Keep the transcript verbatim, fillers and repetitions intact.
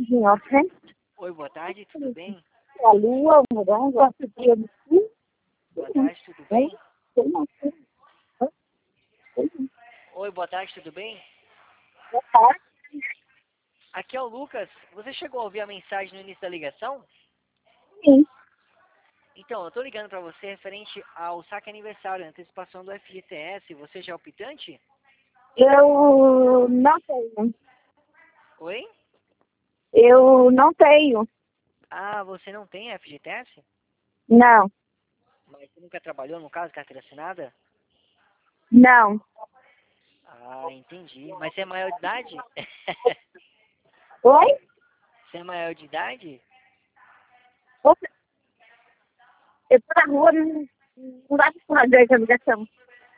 ok? Oi, boa tarde, tudo bem? A lua, o morango, gosto de assim. Boa tarde, tudo bem? Oi, boa tarde, tudo bem? Boa tarde. Aqui é o Lucas. Você chegou a ouvir a mensagem no início da ligação? Sim. Então, eu tô ligando pra você referente ao saque aniversário, antecipação do F G T S. Você já é optante? Eu não tenho. Oi? Eu não tenho. Ah, você não tem F G T S? Não. Mas você nunca trabalhou, no caso, carteira assinada? Não. Ah, entendi. Mas você é maior de idade? Oi? Você é maior de idade? Você... Eu tô na rua, não, não dá pra fazer essa ligação.